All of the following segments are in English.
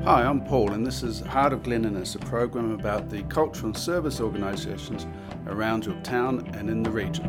Hi, I'm Paul, and this is Heart of Glen Innes, a program about the cultural and service organisations around your town and in the region.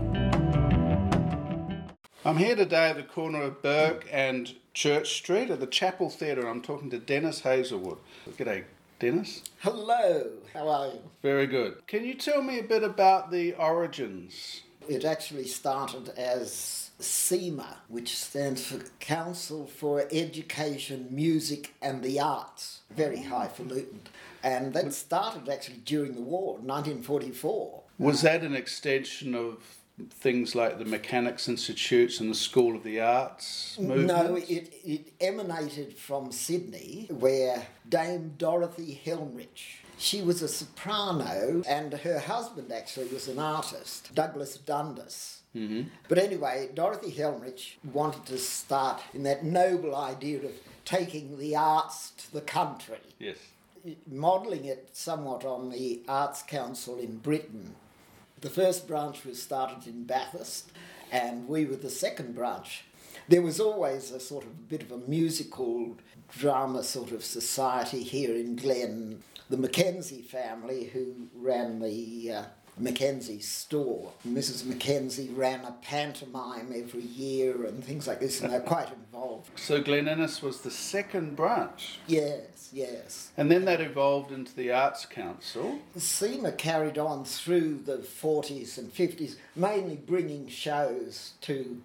I'm here today at the corner of Burke and Church Street at the Chapel Theatre. I'm talking to Dennis Hazelwood. G'day, Dennis. Hello, how are you? Very good. Can you tell me a bit about the origins? It actually started as CEMA, which stands for Council for Education, Music and the Arts. Very highfalutin. And that started actually during the war, 1944. Was that an extension of things like the Mechanics Institutes and the School of the Arts movement? No, it emanated from Sydney, where Dame Dorothy Helmrich, she was a soprano, and her husband actually was an artist, Douglas Dundas. Mm-hmm. But anyway, Dorothy Helmrich wanted to start in that noble idea of taking the arts to the country. Yes. Modelling it somewhat on the Arts Council in Britain. The first branch was started in Bathurst, and we were the second branch. There was always a sort of bit of a musical drama sort of society here in Glen. The Mackenzie family, who ran the Mackenzie store. Mrs. Mackenzie ran a pantomime every year and things like this, and they're quite involved. So Glen Innes was the second branch? Yes. And then that evolved into the Arts Council? CEMA carried on through the 40s and 50s, mainly bringing shows to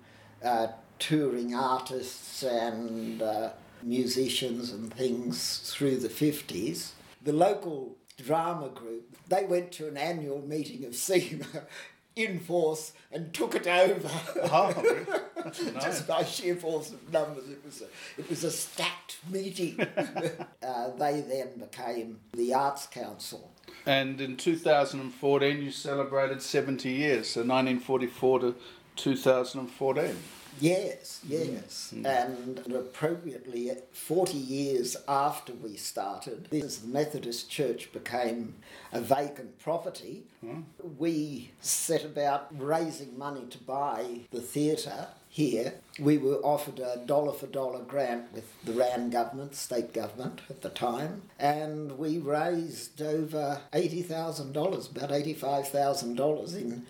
touring artists and musicians and things through the 50s. The local drama group, they went to an annual meeting of CEMA in force and took it over. Oh, really? Nice. Just by sheer force of numbers. It was a stacked meeting. They then became the Arts Council. And in 2014 you celebrated 70 years, so 1944 to 2014. Yes. And appropriately 40 years after we started, as the Methodist Church became a vacant property, we set about raising money to buy the theatre here. We were offered a dollar for dollar grant with the Rand government, state government at the time, and we raised over $80,000, about $85,000 in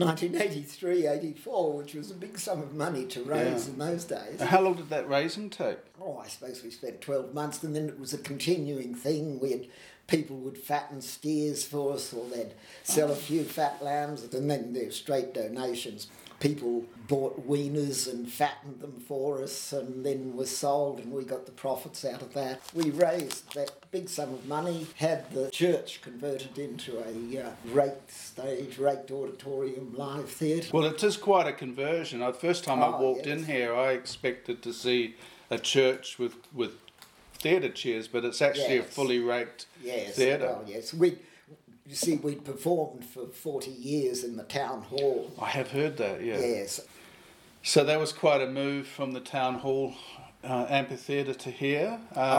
1983-84, which was a big sum of money to raise in those days. How long did that raising take? Oh, I suppose we spent 12 months, and then it was a continuing thing. People would fatten steers for us, or they'd sell a few fat lambs, and then there were straight donations. People bought wieners and fattened them for us, and then were sold, and we got the profits out of that. We raised that big sum of money, had the church converted into a raked stage, raked auditorium, live theatre. Well, it is quite a conversion. The first time I walked in here, I expected to see a church with theatre chairs, but it's actually a fully raked theatre. Oh, yes. You see, we'd performed for 40 years in the town hall. I have heard that, yeah. Yes. So that was quite a move from the town hall amphitheatre to here.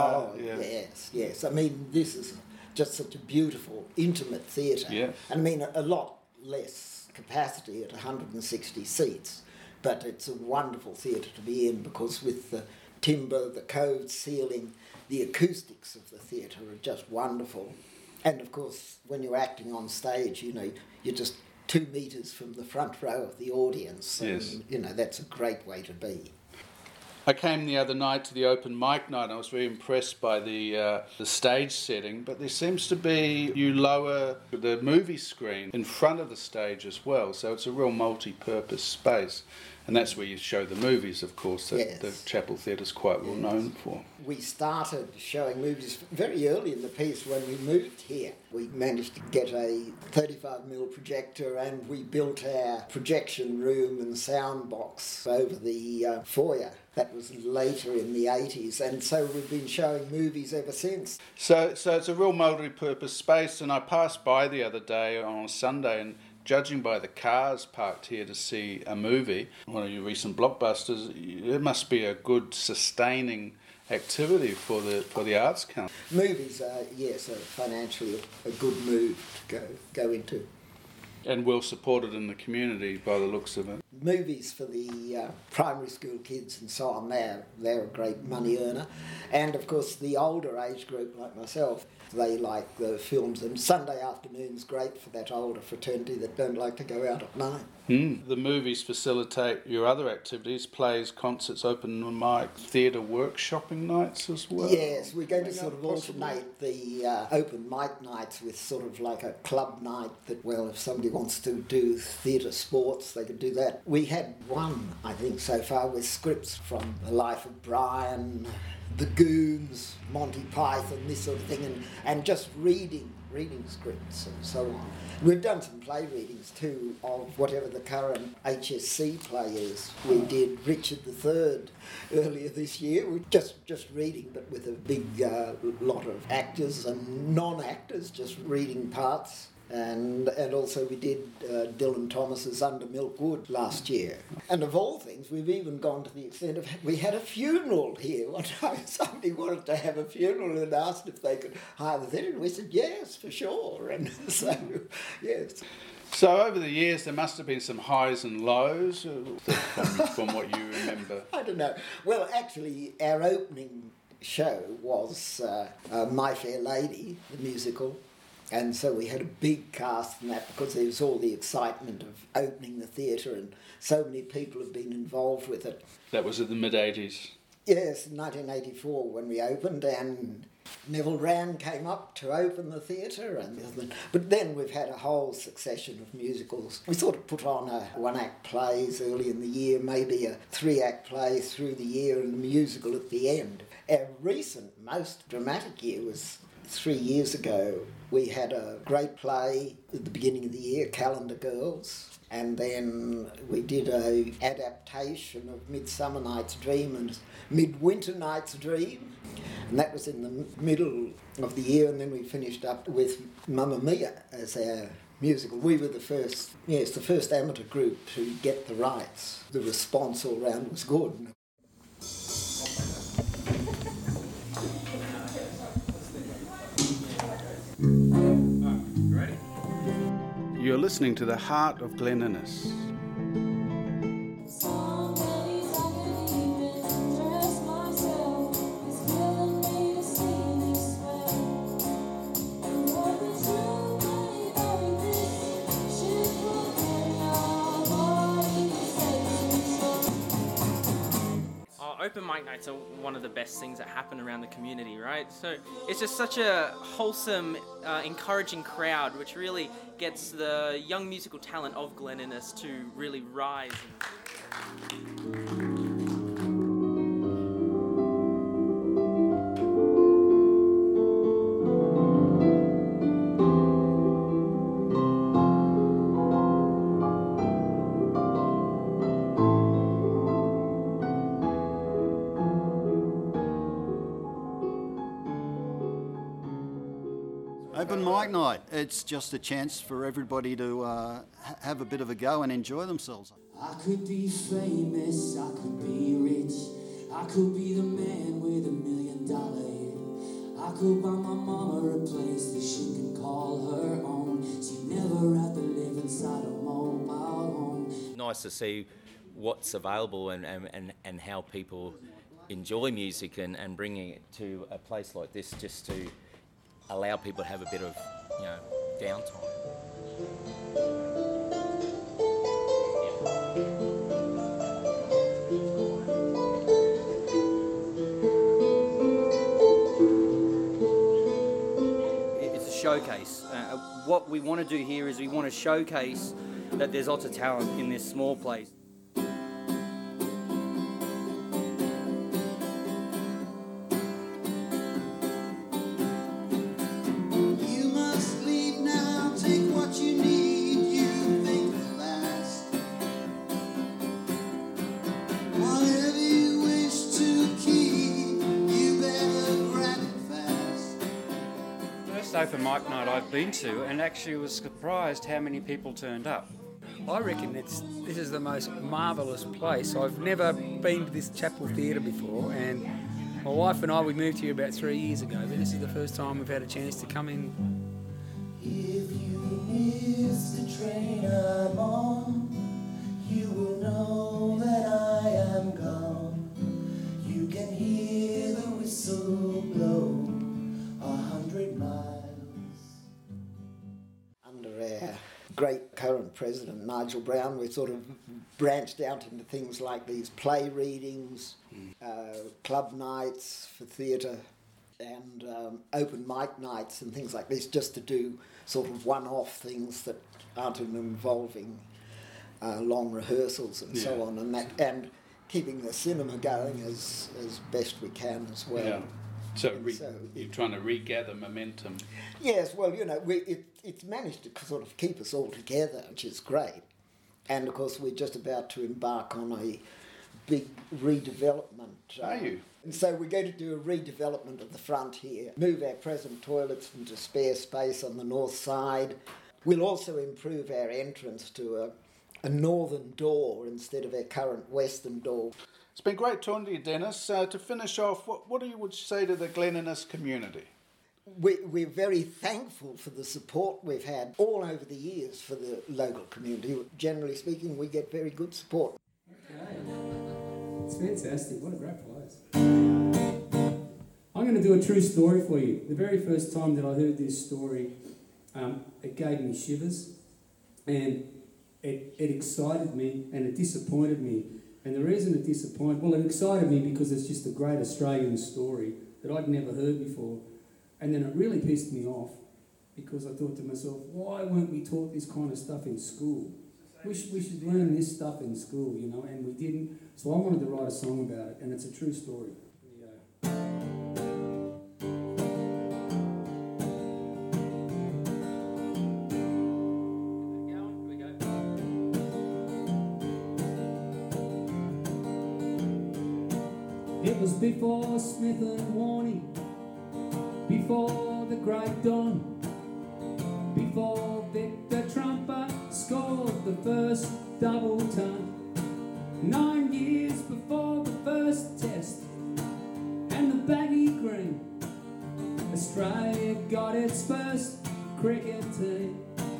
Yes. I mean, this is just such a beautiful, intimate theatre. Yeah. I mean, a lot less capacity at 160 seats, but it's a wonderful theatre to be in because with the timber, the cove ceiling, the acoustics of the theatre are just wonderful. And of course, when you're acting on stage, you're just 2 metres from the front row of the audience. Yes. And, that's a great way to be. I came the other night to the open mic night. I was very impressed by the stage setting, but there seems to be, you lower the movie screen in front of the stage as well, so it's a real multi-purpose space. And that's where you show the movies, of course, that the Chapel Theatre is quite well known for. We started showing movies very early in the piece when we moved here. We managed to get a 35mm projector, and we built our projection room and sound box over the foyer. That was later in the 80s, and so we've been showing movies ever since. So it's a real multi-purpose space, and I passed by the other day on a Sunday, and judging by the cars parked here to see a movie, one of your recent blockbusters, it must be a good sustaining activity for the Arts Council. Movies are financially a good move to go into. And well supported in the community by the looks of it. Movies for the primary school kids and so on, they're a great money earner. And of course the older age group like myself, they like the films, and Sunday afternoon's great for that older fraternity that don't like to go out at night. The movies facilitate your other activities, plays, concerts, open mic, theatre workshopping nights as well. Yes, we're going to sort of alternate the open mic nights with sort of like a club night that, well, if somebody wants to do theatre sports, they could do that. We had one, I think, so far with scripts from The Life of Brian, The Goons, Monty Python, this sort of thing, and just reading scripts and so on. We've done some play readings too of whatever the current HSC play is. We did Richard III earlier this year, just reading, but with a big lot of actors and non-actors just reading parts. And also we did Dylan Thomas's Under Milk Wood last year. And of all things, we've even gone to the extent of, we had a funeral here. One time somebody wanted to have a funeral and asked if they could hire the theatre, and we said, yes, for sure. And so, yes. So over the years, there must have been some highs and lows from what you remember. I don't know. Well, actually, our opening show was My Fair Lady, the musical. And so we had a big cast in that because there was all the excitement of opening the theatre, and so many people have been involved with it. That was in the mid-80s? Yes, 1984 when we opened, and Neville Rand came up to open the theatre. But then we've had a whole succession of musicals. We sort of put on a one-act plays early in the year, maybe a three-act play through the year, and a musical at the end. Our recent, most dramatic year was 3 years ago. We had a great play at the beginning of the year, Calendar Girls, and then we did a adaptation of Midsummer Night's Dream and Midwinter Night's Dream, and that was in the middle of the year, and then we finished up with Mamma Mia as our musical. We were the first amateur group to get the rights. The response all round was good. You're listening to The Heart of Glen Innes. Open mic nights are one of the best things that happen around the community, right? So it's just such a wholesome, encouraging crowd, which really gets the young musical talent of Glen Innes to really rise. Open mic night. It's just a chance for everybody to have a bit of a go and enjoy themselves. I could be famous, I could be rich, I could be the man with $1 million hit. I could buy my mama a place that she can call her own. She'd never have to live inside a mobile home. Nice to see what's available and how people enjoy music and bringing it to a place like this just to allow people to have a bit of, downtime. It's a showcase. What we want to do here is we want to showcase that there's lots of talent in this small place. Open mic night I've been to, and actually was surprised how many people turned up. I reckon this is the most marvellous place. I've never been to this Chapel Theatre before, and my wife and I, we moved here about 3 years ago, but this is the first time we've had a chance to come in. If you is the train I'm on, you will know that I am gone. You can hear the whistle blow 100 miles. Under our great current president, Nigel Brown, we've sort of branched out into things like these play readings, club nights for theatre, and open mic nights and things like this, just to do sort of one-off things that aren't involving long rehearsals and so on, and keeping the cinema going as best we can as well. Yeah. So you're trying to regather momentum. Yes, well, you know, it's managed to sort of keep us all together, which is great. And, of course, we're just about to embark on a big redevelopment. Are you? And so we're going to do a redevelopment of the front here, move our present toilets into spare space on the north side. We'll also improve our entrance to a northern door instead of our current western door. It's been great talking to you, Dennis. To finish off, what do you would say to the Glen Innes community? We're very thankful for the support we've had all over the years for the local community. Generally speaking, we get very good support. Okay. It's fantastic. What a great place. I'm going to do a true story for you. The very first time that I heard this story, it gave me shivers, and it excited me and it disappointed me. And the reason it it excited me because it's just a great Australian story that I'd never heard before. And then it really pissed me off because I thought to myself, why weren't we taught this kind of stuff in school? We should learn this stuff in school, you know, and we didn't. So I wanted to write a song about it, and it's a true story. Here you go. It was before Smith and Warney, before the Great Dawn, before Victor Trumper scored the first double ton, 9 years before the first test and the baggy green, Australia got its first cricket team.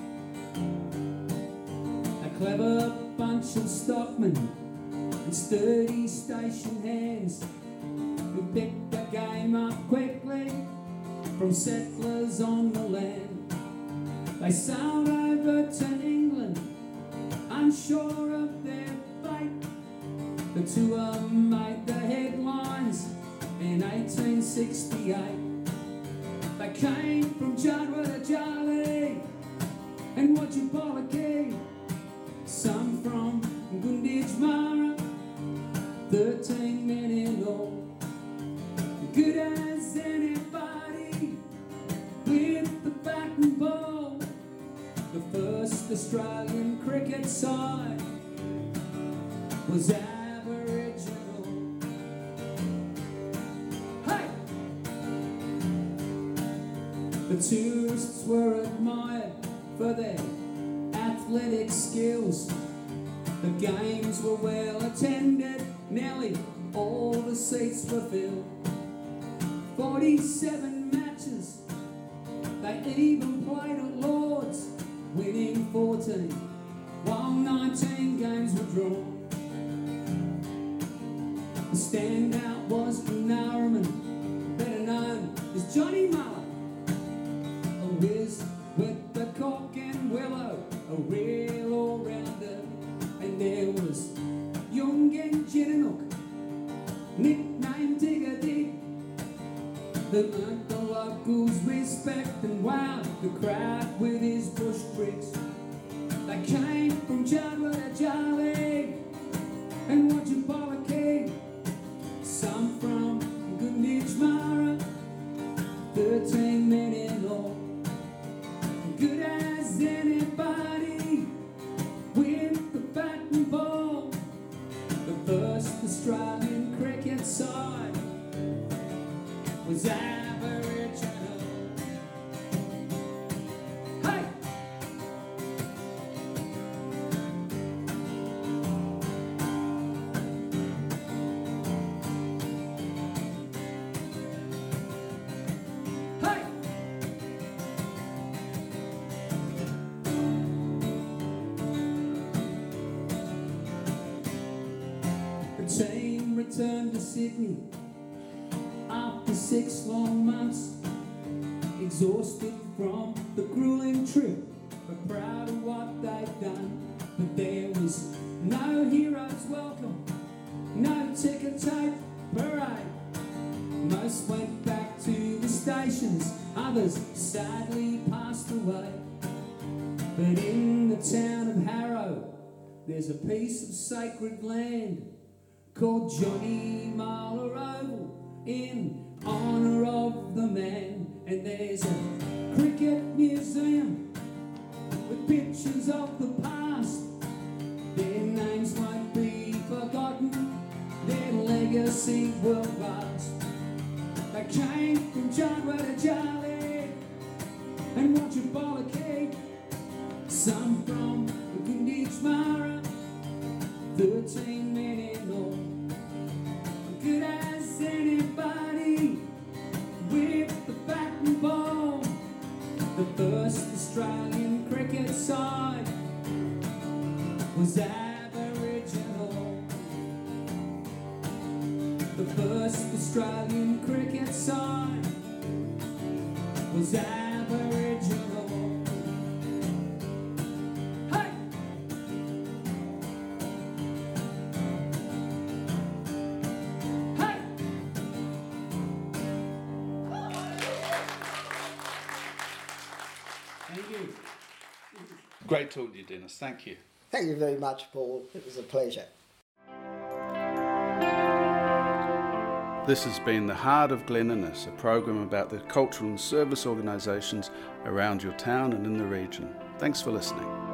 A clever bunch of stockmen and sturdy station hands who picked the game up quickly from settlers on the land. They sailed over to England, unsure of their fate. The tour made the headlines in 1868. They came from Jadwa to Jali and Wajiballaki, some from Gunditj Mara, 13 men in all. Good as anybody with the bat and ball. The first Australian cricket side was Aboriginal. Hey! The tourists were admired for their athletic skills. The games were well attended, nearly all the seats were filled. 47 matches, they even played at Lord's, winning 14, while 19 games were drawn. The standout was Narraman, better known as Johnny Muller, a whiz with the cock and willow, a real all-rounder. And there was young and Jinnanook, nicknamed Digger Dig, that earned the locals' respect and wowed the crowd with his bush tricks. They came from Jadwa to Jali and Wajiballaki, some from Gunditj Mara, 13 men in all. Good as anybody with the bat and ball. The first Australian cricket side was Aboriginal. Hey! Hey! returned to Sydney after 6 long months, exhausted from the grueling trip, but proud of what they'd done. But there was no hero's welcome, no ticker tape parade. Most went back to the stations, others sadly passed away. But in the town of Harrow, there's a piece of sacred land called Johnny Marler Oval in honour of the man. And there's a cricket museum with pictures of the past. Their names won't be forgotten, their legacy will last. They came from Jardwa to Jali and Watchabalakee, some from Gunditj Mara, 13 men in all. Good as anybody with the bat and ball. The first Australian cricket side was Aboriginal. The first Australian cricket side was Aboriginal. Hey! Hey! Thank you. Great talking to you, Dennis. Thank you. Thank you very much, Paul. It was a pleasure. This has been The Heart of Glen Innes, a program about the cultural and service organisations around your town and in the region. Thanks for listening.